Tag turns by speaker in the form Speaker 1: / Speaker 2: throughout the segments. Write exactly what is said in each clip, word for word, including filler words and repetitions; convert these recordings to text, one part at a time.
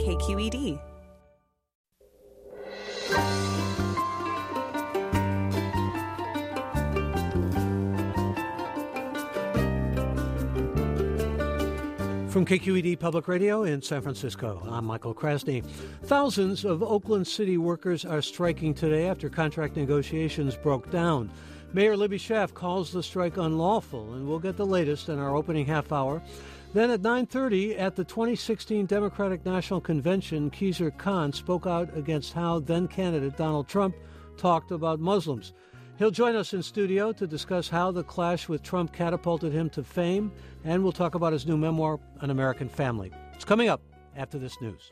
Speaker 1: K Q E D.
Speaker 2: From K Q E D Public Radio in San Francisco, I'm Michael Krasny. Thousands of Oakland City workers are striking today after contract negotiations broke down. Mayor Libby Schaaf calls the strike unlawful, and we'll get the latest in our opening half hour. Then at nine thirty at the twenty sixteen Democratic National Convention, Khizr Khan spoke out against how then-candidate Donald Trump talked about Muslims. He'll join us in studio to discuss how the clash with Trump catapulted him to fame, and we'll talk about his new memoir, An American Family. It's coming up after this news.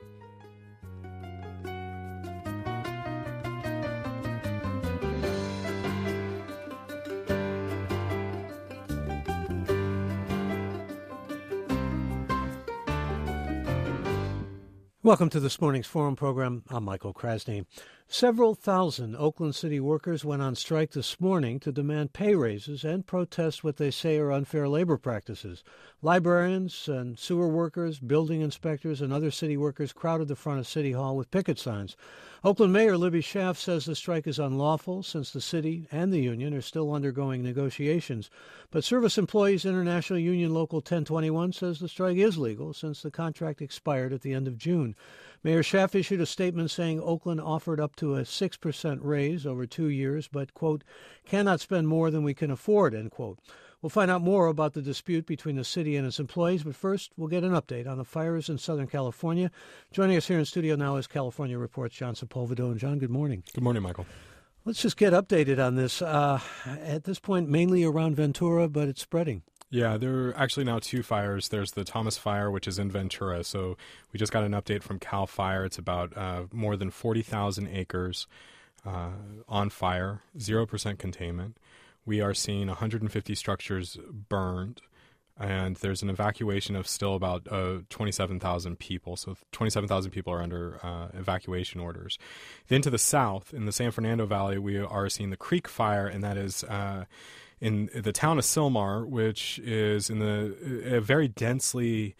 Speaker 2: Welcome to this morning's Forum program. I'm Michael Krasny. Several thousand Oakland City workers went on strike this morning to demand pay raises and protest what they say are unfair labor practices. Librarians and sewer workers, building inspectors, and other city workers crowded the front of City Hall with picket signs. Oakland Mayor Libby Schaaf says the strike is unlawful since the city and the union are still undergoing negotiations. But Service Employees International Union Local ten twenty-one says the strike is legal since the contract expired at the end of June. Mayor Schaaf issued a statement saying Oakland offered up to a six percent raise over two years, but, quote, cannot spend more than we can afford, end quote. We'll find out more about the dispute between the city and its employees, but first we'll get an update on the fires in Southern California. Joining us here in studio now is California Report's John Sepulveda. And John, good morning.
Speaker 3: Good morning, Michael.
Speaker 2: Let's just get updated on this. Uh, at this point, mainly around Ventura, but it's spreading.
Speaker 3: Yeah, there are actually now two fires. There's the Thomas Fire, which is in Ventura. So we just got an update from CAL FIRE. It's about uh, more than forty thousand acres uh, on fire, zero percent containment. We are seeing one hundred fifty structures burned, and there's an evacuation of still about uh, twenty-seven thousand people. So twenty-seven thousand people are under uh, evacuation orders. Then to the south, in the San Fernando Valley, we are seeing the Creek Fire, and that is uh, in the town of Sylmar, which is in the a very densely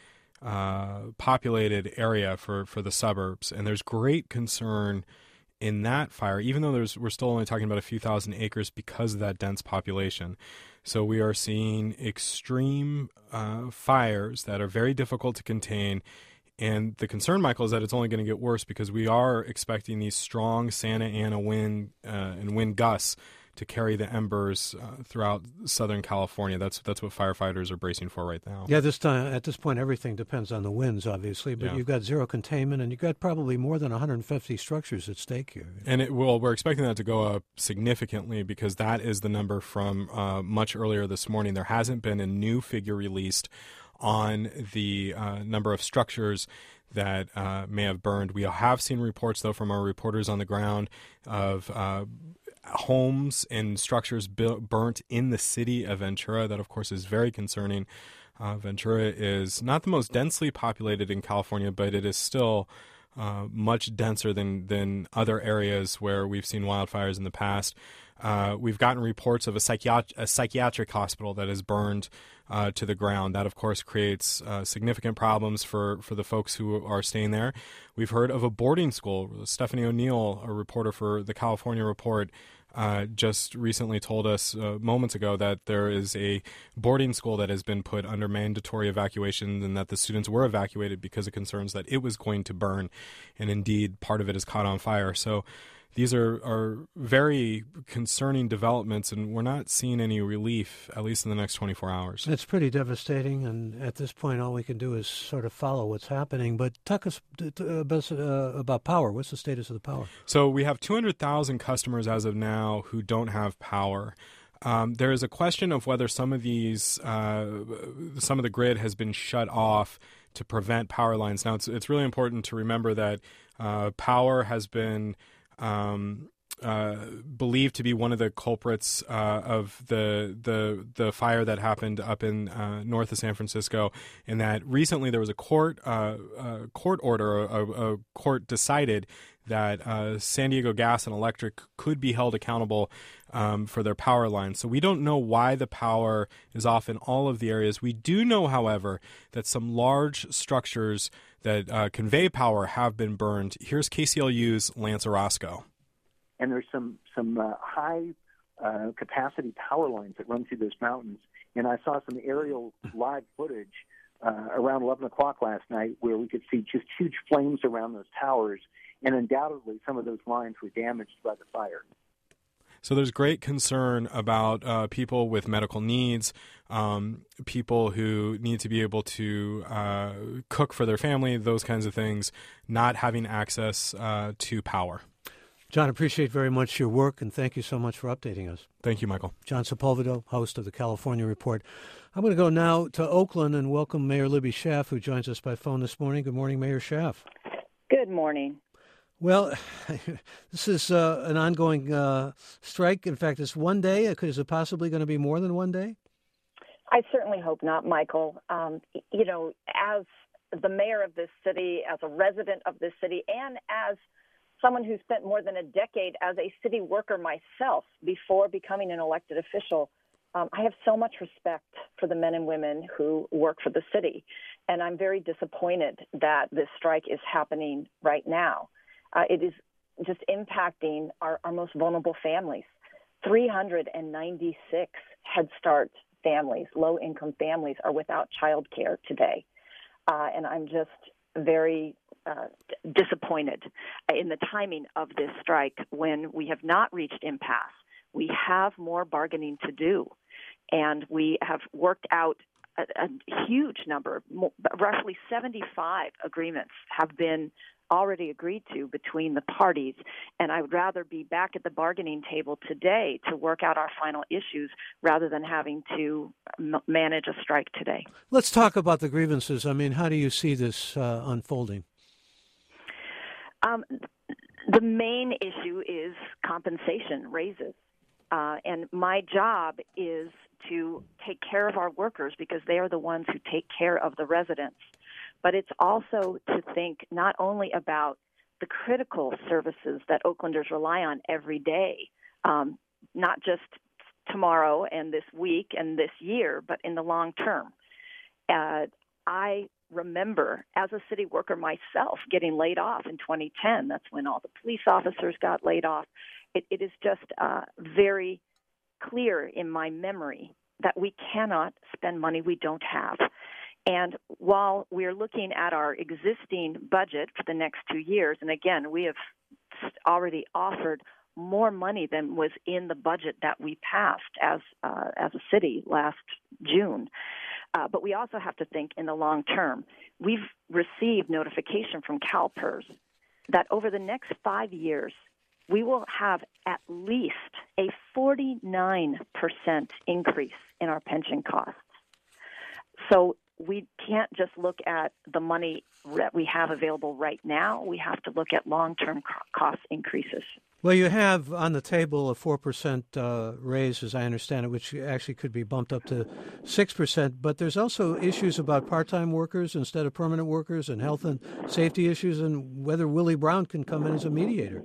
Speaker 3: uh, populated area for, for the suburbs. And there's great concern in that fire, even though there's we're still only talking about a few thousand acres because of that dense population. So we are seeing extreme uh, fires that are very difficult to contain. And the concern, Michael, is that it's only going to get worse because we are expecting these strong Santa Ana wind uh, and wind gusts to carry the embers uh, throughout Southern California. That's that's what firefighters are bracing for right now.
Speaker 2: Yeah, this time at this point, everything depends on the winds, obviously. But yeah. You've got zero containment, and you've got probably more than one hundred fifty structures at stake here.
Speaker 3: And it will. We're expecting that to go up significantly because that is the number from uh, much earlier this morning. There hasn't been a new figure released on the uh, number of structures that uh, may have burned. We have seen reports, though, from our reporters on the ground of uh, homes and structures built, burnt in the city of Ventura. That, of course, is very concerning. Uh, Ventura is not the most densely populated in California, but it is still uh, much denser than, than other areas where we've seen wildfires in the past. Uh, we've gotten reports of a, psychiat- a psychiatric hospital that is burned uh, to the ground. That, of course, creates uh, significant problems for, for the folks who are staying there. We've heard of a boarding school. Stephanie O'Neill, a reporter for the California Report, uh, just recently told us uh, moments ago that there is a boarding school that has been put under mandatory evacuation and that the students were evacuated because of concerns that it was going to burn. And indeed, part of it is caught on fire. So these are, are very concerning developments, and we're not seeing any relief, at least in the next twenty-four hours.
Speaker 2: It's pretty devastating, and at this point, all we can do is sort of follow what's happening. But talk us about, uh, about power. What's the status of the power?
Speaker 3: So we have two hundred thousand customers as of now who don't have power. Um, there is a question of whether some of these, uh, some of the grid has been shut off to prevent power lines. Now, it's, it's really important to remember that uh, power has been Um, uh, believed to be one of the culprits uh, of the the the fire that happened up in uh, north of San Francisco, and that recently there was a court uh, uh, court order, a, a court decided that uh, San Diego Gas and Electric could be held accountable um, for their power lines. So we don't know why the power is off in all of the areas. We do know, however, that some large structures that uh, convey power have been burned. Here's K C L U's Lance Orozco.
Speaker 1: And there's some, some uh, high uh, capacity power lines that run through those mountains. And I saw some aerial live footage uh, around eleven o'clock last night where we could see just huge flames around those towers. And undoubtedly, some of those lines were damaged by the fire.
Speaker 3: So there's great concern about uh, people with medical needs, um, people who need to be able to uh, cook for their family, those kinds of things, not having access uh, to power.
Speaker 2: John, appreciate very much your work, and thank you so much for updating us.
Speaker 3: Thank you, Michael.
Speaker 2: John Sepulvedo, host of the California Report. I'm going to go now to Oakland and welcome Mayor Libby Schaaf, who joins us by phone this morning. Good morning, Mayor Schaaf.
Speaker 4: Good morning.
Speaker 2: Well, this is uh, an ongoing uh, strike. In fact, it's one day. Is it possibly going to be more than one day?
Speaker 4: I certainly hope not, Michael. Um, you know, as the mayor of this city, as a resident of this city, and as someone who spent more than a decade as a city worker myself before becoming an elected official, um, I have so much respect for the men and women who work for the city. And I'm very disappointed that this strike is happening right now. Uh, it is just impacting our, our most vulnerable families. three hundred ninety-six Head Start families, low-income families, are without child care today. Uh, and I'm just very uh, disappointed in the timing of this strike when we have not reached impasse. We have more bargaining to do, and we have worked out a, a huge number, roughly seventy-five agreements have been already agreed to between the parties, and I would rather be back at the bargaining table today to work out our final issues rather than having to m- manage a strike today.
Speaker 2: Let's talk about the grievances. I mean, how do you see this uh, unfolding?
Speaker 4: Um, the main issue is compensation raises, uh, and my job is to take care of our workers because they are the ones who take care of the residents. But it's also to think not only about the critical services that Oaklanders rely on every day, um, not just tomorrow and this week and this year, but in the long term. Uh, I remember as a city worker myself getting laid off in twenty ten. That's when all the police officers got laid off. It, it is just uh, very clear in my memory that we cannot spend money we don't have. And while we're looking at our existing budget for the next two years, and again, we have already offered more money than was in the budget that we passed as uh, as a city last June. Uh, but we also have to think in the long term. We've received notification from CalPERS that over the next five years, we will have at least a forty-nine percent increase in our pension costs. So we can't just look at the money that we have available right now. We have to look at long-term cost increases.
Speaker 2: Well, you have on the table a four percent uh, raise, as I understand it, which actually could be bumped up to six percent. But there's also issues about part-time workers instead of permanent workers and health and safety issues and whether Willie Brown can come in as a mediator.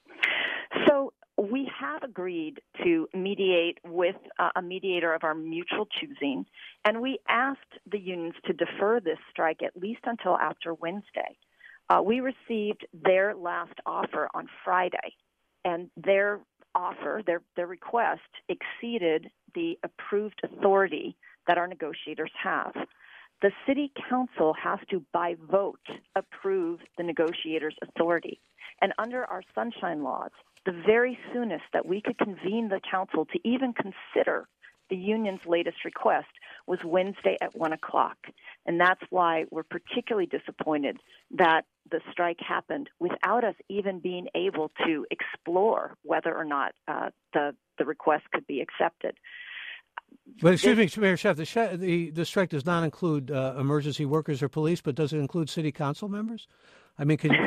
Speaker 4: So we have agreed to mediate with uh, a mediator of our mutual choosing, and we asked the unions to defer this strike at least until after Wednesday. Uh, we received their last offer on Friday, and their offer, their, their request, exceeded the approved authority that our negotiators have. The city council has to, by vote, approve the negotiators' authority. And under our sunshine laws, the very soonest that we could convene the council to even consider the union's latest request was Wednesday at one o'clock. And that's why we're particularly disappointed that the strike happened without us even being able to explore whether or not uh, the, the request could be accepted.
Speaker 2: But excuse me, Mayor Schaaf, the, sh- the, the strike does not include uh, emergency workers or police, but does it include city council members? I mean, can you...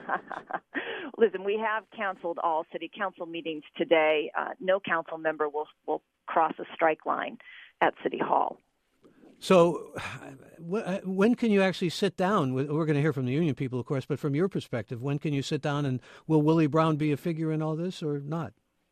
Speaker 4: Listen, we have canceled all city council meetings today. Uh, no council member will will cross a strike line at City Hall.
Speaker 2: So when can you actually sit down? With, we're going to hear from the union people, of course, but from your perspective, when can you sit down and will Willie Brown be a figure in all this or not?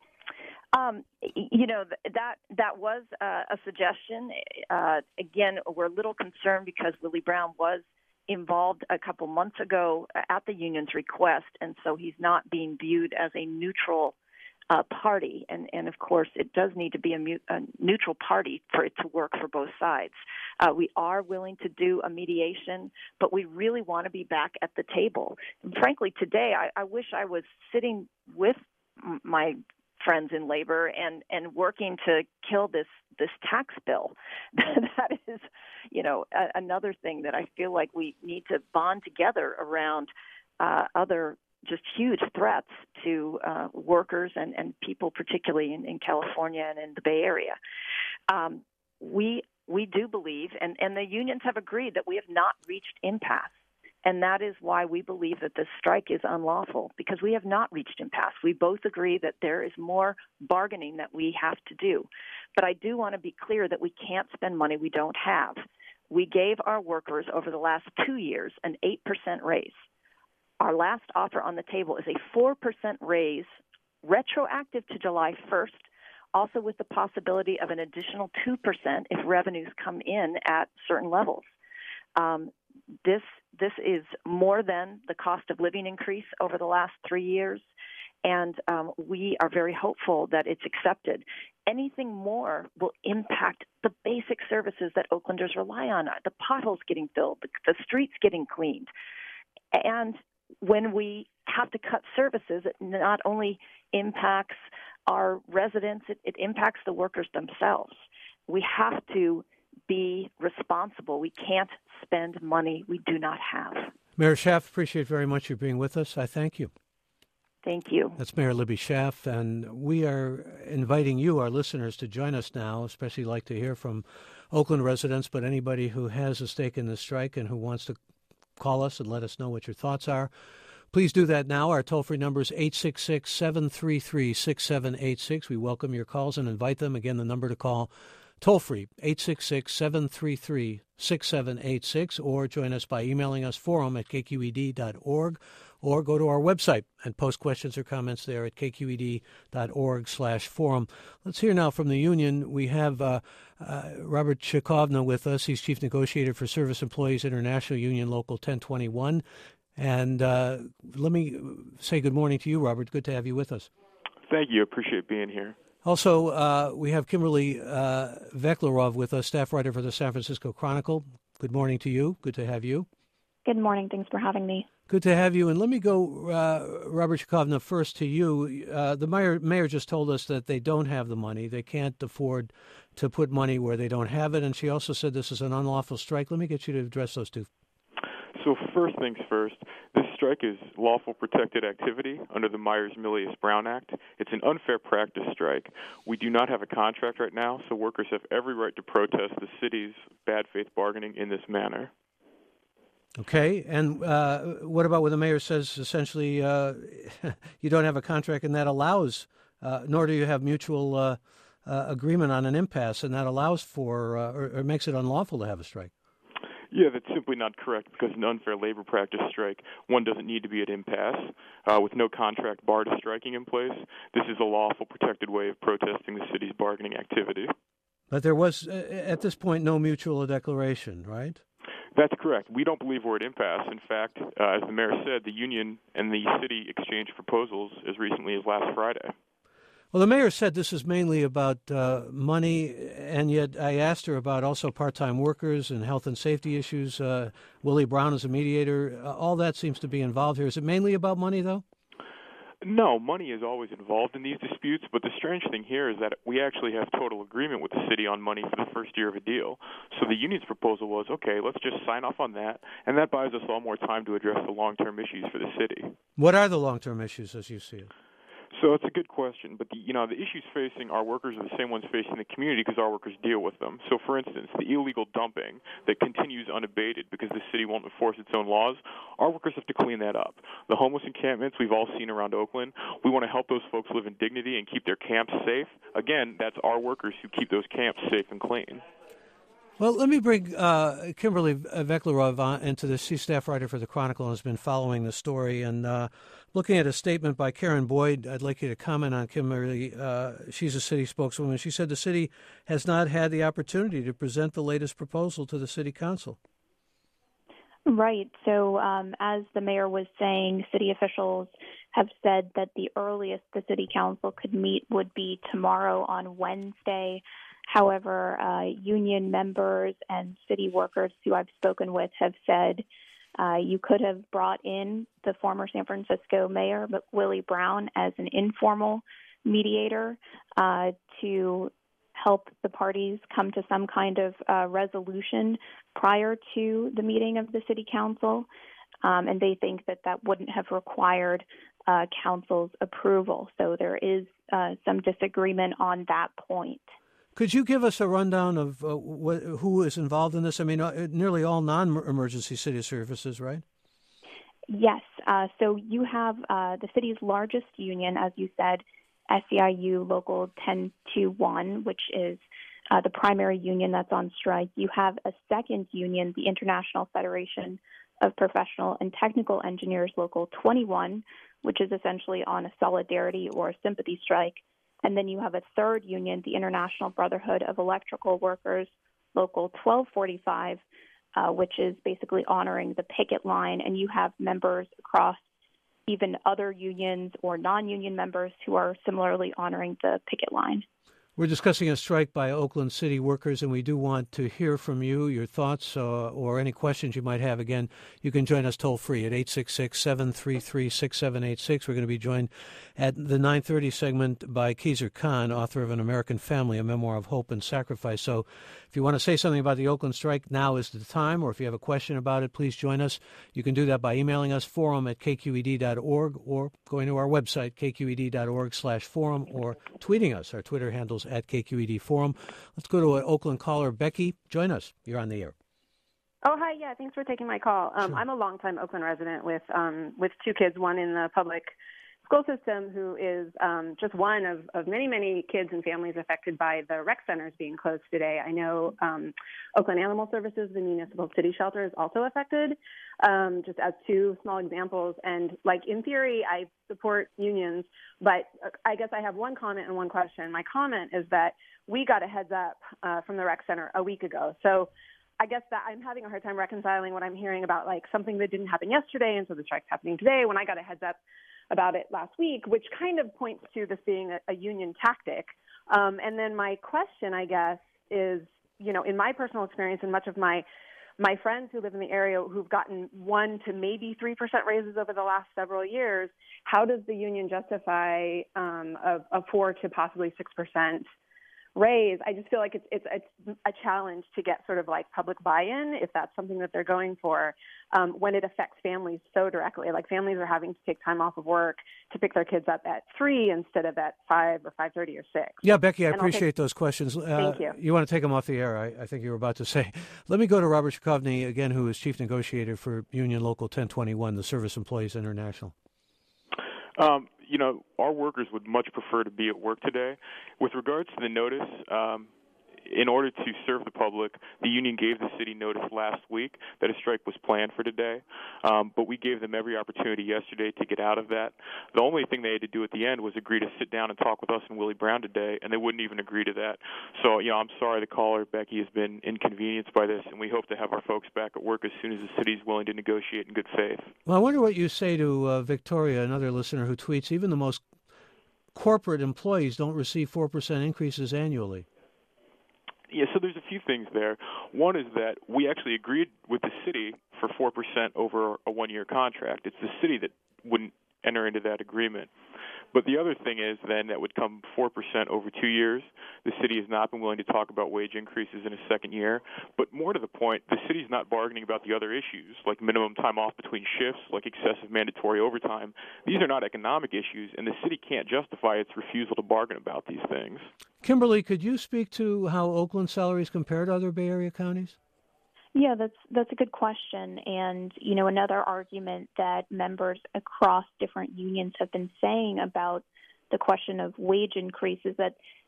Speaker 4: Um, you know, that that was uh, a suggestion. Uh, again, we're a little concerned because Willie Brown was involved a couple months ago at the union's request, and so he's not being viewed as a neutral uh, party. And, and, of course, it does need to be a, mu- a neutral party for it to work for both sides. Uh, we are willing to do a mediation, but we really want to be back at the table. And frankly, today, I, I wish I was sitting with my friends in labor and, and working to kill this, this tax bill. That is, you know, a, another thing that I feel like we need to bond together around uh, other just huge threats to uh, workers and, and people, particularly in, in California and in the Bay Area. Um, we we do believe, and, and the unions have agreed, that we have not reached impasse. And that is why we believe that this strike is unlawful, because we have not reached impasse. We both agree that there is more bargaining that we have to do. But I do want to be clear that we can't spend money we don't have. We gave our workers over the last two years an eight percent raise. Our last offer on the table is a four percent raise, retroactive to July first, also with the possibility of an additional two percent if revenues come in at certain levels. Um, this this is more than the cost of living increase over the last three years, and um, we are very hopeful that it's accepted. Anything more will impact the basic services that Oaklanders rely on, the potholes getting filled, the, the streets getting cleaned. And when we have to cut services, it not only impacts our residents, it, it impacts the workers themselves. We have to be responsible. We can't spend money we do not have.
Speaker 2: Mayor Schaaf, appreciate very much you being with us. I thank you.
Speaker 4: Thank you.
Speaker 2: That's Mayor Libby Schaaf, and we are inviting you, our listeners, to join us now, especially like to hear from Oakland residents, but anybody who has a stake in this strike and who wants to call us and let us know what your thoughts are. Please do that now. Our toll-free number is eight six six, seven three three, six seven eight six. We welcome your calls and invite them. Again, the number to call, toll-free, eight six six, seven three three, six seven eight six, or join us by emailing us, forum at k q e d dot org, or go to our website and post questions or comments there at k q e d dot org slash forum. Let's hear now from the union. We have uh, uh, Robert Chekhovna with us. He's Chief Negotiator for Service Employees International Union Local ten twenty-one. And uh, let me say good morning to you, Robert. Good to have you with us.
Speaker 5: Thank you. Appreciate being here.
Speaker 2: Also, uh, we have Kimberly uh, Veklerov with us, staff writer for the San Francisco Chronicle. Good morning to you. Good to have you.
Speaker 6: Good morning. Thanks for having me.
Speaker 2: Good to have you. And let me go, uh, Robert Chekhovna, first to you. Uh, the mayor, mayor just told us that they don't have the money. They can't afford to put money where they don't have it. And she also said this is an unlawful strike. Let me get you to address those two.
Speaker 5: So first things first, this strike is lawful protected activity under the Myers-Milius-Brown Act. It's an unfair practice strike. We do not have a contract right now, so workers have every right to protest the city's bad faith bargaining in this manner.
Speaker 2: Okay, and uh, what about when the mayor says essentially uh, you don't have a contract and that allows, uh, nor do you have mutual uh, uh, agreement on an impasse, and that allows for uh, or, or makes it unlawful to have a strike?
Speaker 5: Yeah, that's simply not correct, because in an unfair labor practice strike, one doesn't need to be at impasse. Uh, with no contract bar to striking in place, this is a lawful protected way of protesting the city's bargaining activity.
Speaker 2: But there was, uh, at this point, no mutual declaration, right?
Speaker 5: That's correct. We don't believe we're at impasse. In fact, uh, as the mayor said, the union and the city exchanged proposals as recently as last Friday.
Speaker 2: Well, the mayor said this is mainly about uh, money, and yet I asked her about also part-time workers and health and safety issues. Uh, Willie Brown is a mediator. Uh, all that seems to be involved here. Is it mainly about money, though?
Speaker 5: No, money is always involved in these disputes, but the strange thing here is that we actually have total agreement with the city on money for the first year of a deal. So the union's proposal was, okay, let's just sign off on that, and that buys us all more time to address the long-term issues for the city.
Speaker 2: What are the long-term issues as you see it?
Speaker 5: So it's a good question, but the, you know the issues facing our workers are the same ones facing the community because our workers deal with them. So, for instance, the illegal dumping that continues unabated because the city won't enforce its own laws, our workers have to clean that up. The homeless encampments we've all seen around Oakland, we want to help those folks live in dignity and keep their camps safe. Again, that's our workers who keep those camps safe and clean.
Speaker 2: Well, let me bring uh, Kimberly Veklerov on into this. She's staff writer for the Chronicle and has been following the story. And uh, looking at a statement by Karen Boyd, I'd like you to comment on Kimberly. Uh, she's a city spokeswoman. She said the city has not had the opportunity to present the latest proposal to the city council.
Speaker 6: Right. So um, as the mayor was saying, city officials have said that the earliest the city council could meet would be tomorrow on Wednesday. However, uh, union members and city workers who I've spoken with have said uh, you could have brought in the former San Francisco mayor, Willie Brown, as an informal mediator uh, to help the parties come to some kind of uh, resolution prior to the meeting of the city council. Um, and they think that that wouldn't have required uh, council's approval. So there is uh, some disagreement on that point.
Speaker 2: Could you give us a rundown of uh, what, who is involved in this? I mean, uh, nearly all non-emergency city services, right?
Speaker 6: Yes. Uh, so you have uh, the city's largest union, as you said, S E I U Local ten twenty-one, which is uh, the primary union that's on strike. You have a second union, the International Federation of Professional and Technical Engineers Local twenty-one, which is essentially on a solidarity or a sympathy strike. And then you have a third union, the International Brotherhood of Electrical Workers, Local twelve forty-five, uh, which is basically honoring the picket line. And you have members across even other unions or non-union members who are similarly honoring the picket line.
Speaker 2: We're discussing a strike by Oakland City workers, and we do want to hear from you, your thoughts, uh, or any questions you might have. Again, you can join us toll-free at eight six six, seven three three, six seven eight six. We're going to be joined at the nine thirty segment by Khizr Khan, author of An American Family, a memoir of hope and sacrifice. So if you want to say something about the Oakland strike, now is the time, or if you have a question about it, please join us. You can do that by emailing us, forum at k q e d dot org, or going to our website, k q e d dot org slash forum, or tweeting us. Our Twitter handle's at K Q E D Forum. Let's go to an Oakland caller. Becky, join us. You're on the air.
Speaker 7: Oh, hi. Yeah, thanks for taking my call. Um, sure. I'm a longtime Oakland resident with um, with two kids, one in the public school system who is um, just one of, of many, many kids and families affected by the rec centers being closed today. I know um, Oakland Animal Services, the municipal city shelter, is also affected, um, just as two small examples. And, like, in theory, I support unions, but I guess I have one comment and one question. My comment is that we got a heads up uh, from the rec center a week ago. So I guess that I'm having a hard time reconciling what I'm hearing about, like, something that didn't happen yesterday, and so the strike's happening today, when I got a heads up about it last week, which kind of points to this being a, a union tactic. Um, and then my question, I guess, is, you know, in my personal experience and much of my my friends who live in the area who've gotten one to maybe three percent raises over the last several years, how does the union justify um, a, a four to possibly six percent raise? I just feel like it's, it's it's a challenge to get sort of like public buy-in, if that's something that they're going for, um, when it affects families so directly. Like, families are having to take time off of work to pick their kids up at three instead of at five or five thirty or six.
Speaker 2: Yeah, Becky, I
Speaker 7: and
Speaker 2: appreciate
Speaker 7: take...
Speaker 2: those questions. Uh,
Speaker 7: Thank you.
Speaker 2: You want to take them off the air, I, I think you were about to say. Let me go to Robert Shkovny, again, who is chief negotiator for Union Local ten twenty-one, the Service Employees International.
Speaker 5: Um, you know, our workers would much prefer to be at work today. With regards to the notice, um, in order to serve the public, the union gave the city notice last week that a strike was planned for today, um, but we gave them every opportunity yesterday to get out of that. The only thing they had to do at the end was agree to sit down and talk with us and Willie Brown today, and they wouldn't even agree to that. So, you know, I'm sorry the caller, Becky, has been inconvenienced by this, and we hope to have our folks back at work as soon as the city's willing to negotiate in good faith.
Speaker 2: Well, I wonder what you say to uh, Victoria, another listener who tweets, even the most corporate employees don't receive four percent increases annually.
Speaker 5: Yeah, so there's a few things there. One is that we actually agreed with the city for four percent over a one-year contract. It's the city that wouldn't enter into that agreement. But the other thing is then that would come four percent over two years. The city has not been willing to talk about wage increases in a second year. But more to the point, the city is not bargaining about the other issues, like minimum time off between shifts, like excessive mandatory overtime. These are not economic issues, and the city can't justify its refusal to bargain about these things.
Speaker 2: Kimberly, could you speak to how Oakland salaries compare to other Bay Area counties?
Speaker 6: Yeah, that's that's a good question. And, you know, another argument that members across different unions have been saying about the question of wage increase is that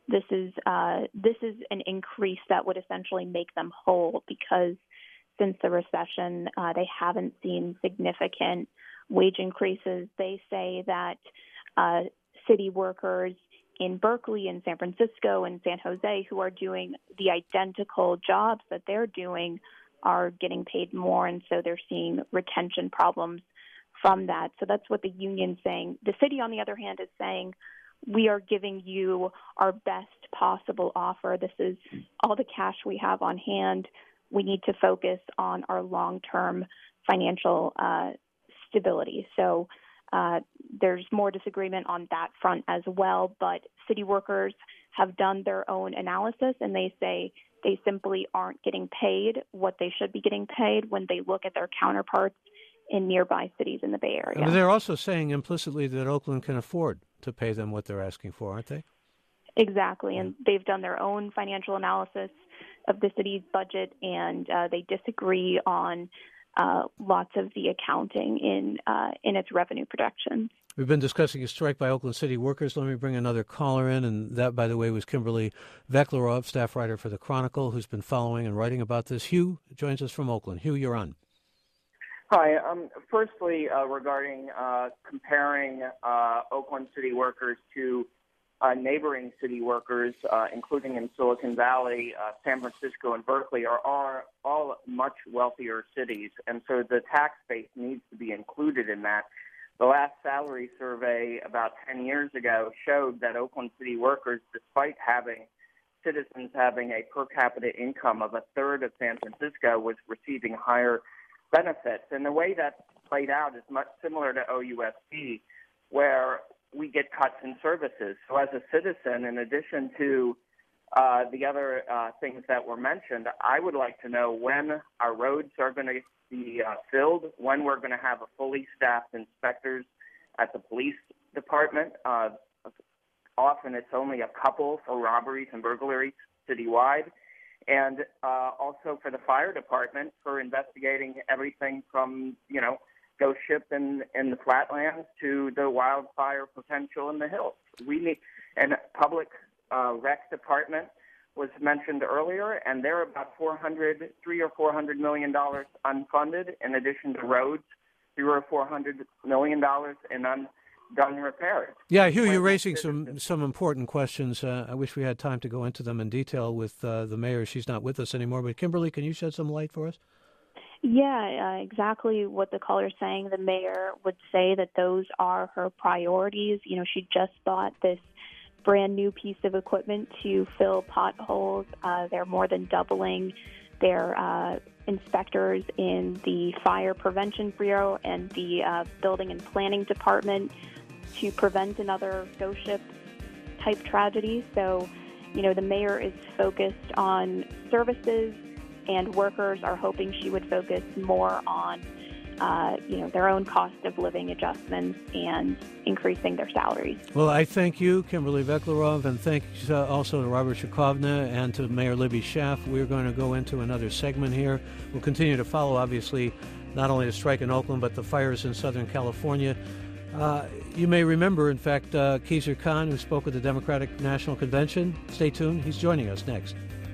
Speaker 6: this is uh, this is an increase that would essentially make them whole, because since the recession, uh, they haven't seen significant wage increases. They say that uh, city workers in Berkeley and San Francisco and San Jose who are doing the identical jobs that they're doing are getting paid more, and so they're seeing retention problems from that. So that's what the union's saying. The city, on the other hand, is saying, we are giving you our best possible offer. This is all the cash we have on hand. We need to focus on our long-term financial uh, stability. So uh, there's more disagreement on that front as well, but city workers have done their own analysis, and they say they simply aren't getting paid what they should be getting paid when they look at their counterparts in nearby cities in the Bay Area.
Speaker 2: And they're also saying implicitly that Oakland can afford to pay them what they're asking for, aren't they?
Speaker 6: Exactly, and they've done their own financial analysis of the city's budget, and uh, they disagree on uh, lots of the accounting in uh, in its revenue projections.
Speaker 2: We've been discussing a strike by Oakland City workers. Let me bring another caller in, and that, by the way, was Kimberly Veklerov, staff writer for the Chronicle, who's been following and writing about this. Hugh joins us from Oakland. Hugh, you're on.
Speaker 8: Hi. Um, firstly, uh, regarding uh, comparing uh, Oakland City workers to uh, neighboring city workers, uh, including in Silicon Valley, uh, San Francisco, and Berkeley, are, are all much wealthier cities, and so the tax base needs to be included in that. The last salary survey about ten years ago showed that Oakland City workers, despite having citizens having a per capita income of a third of San Francisco, was receiving higher benefits. And the way that's played out is much similar to O U S D, where we get cuts in services. So as a citizen, in addition to uh, the other uh, things that were mentioned, I would like to know when our roads are going to be uh, filled, when we're going to have a fully staffed inspectors at the police department. Uh, often it's only a couple for robberies and burglaries citywide. And uh, also for the fire department for investigating everything from, you know, ghost ship in, in the flatlands to the wildfire potential in the hills. We need, and public uh, rec department was mentioned earlier, and they're about four hundred, three or four hundred million dollars unfunded, in addition to roads, three or four hundred million dollars in un. done repairs.
Speaker 2: Yeah, Hugh, you're raising some some important questions. Uh, I wish we had time to go into them in detail with uh, the mayor. She's not with us anymore. But Kimberly, can you shed some light for us?
Speaker 6: Yeah, uh, exactly what the caller's saying. The mayor would say that those are her priorities. You know, she just bought this brand new piece of equipment to fill potholes. Uh, they're more than doubling their uh, inspectors in the Fire Prevention Bureau and the uh, Building and Planning Department to prevent another ghost ship type tragedy. So, you know, the mayor is focused on services, and workers are hoping she would focus more on, uh, you know, their own cost of living adjustments and increasing their salaries.
Speaker 2: Well, I thank you, Kimberly Veklerov, and thanks uh, also to Robert Shukovna and to Mayor Libby Schaaf. We're going to go into another segment here. We'll continue to follow, obviously, not only the strike in Oakland, but the fires in Southern California. Uh, you may remember, in fact, uh, Khizr Khan, who spoke at the Democratic National Convention. Stay tuned. He's joining us next.